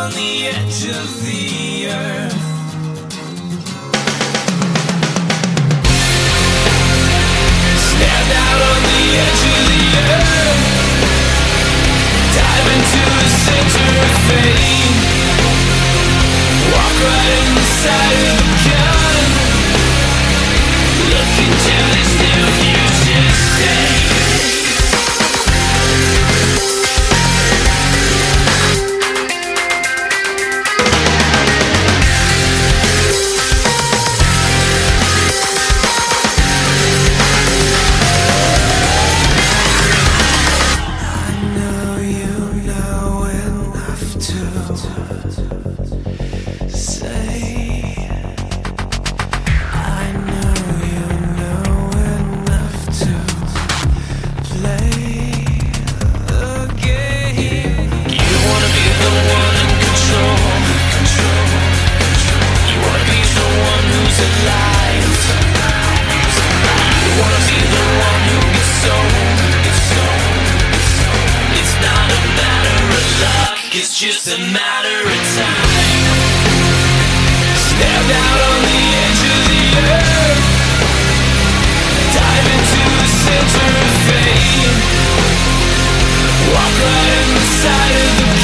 on the edge of the earth. Stand out on the edge of the earth. Dive into the center of fate. Walk right inside of the gun. Look into this new future state. It's just a matter of time. Stand out on the edge of the earth. Dive into the center of fate. Walk right inside of the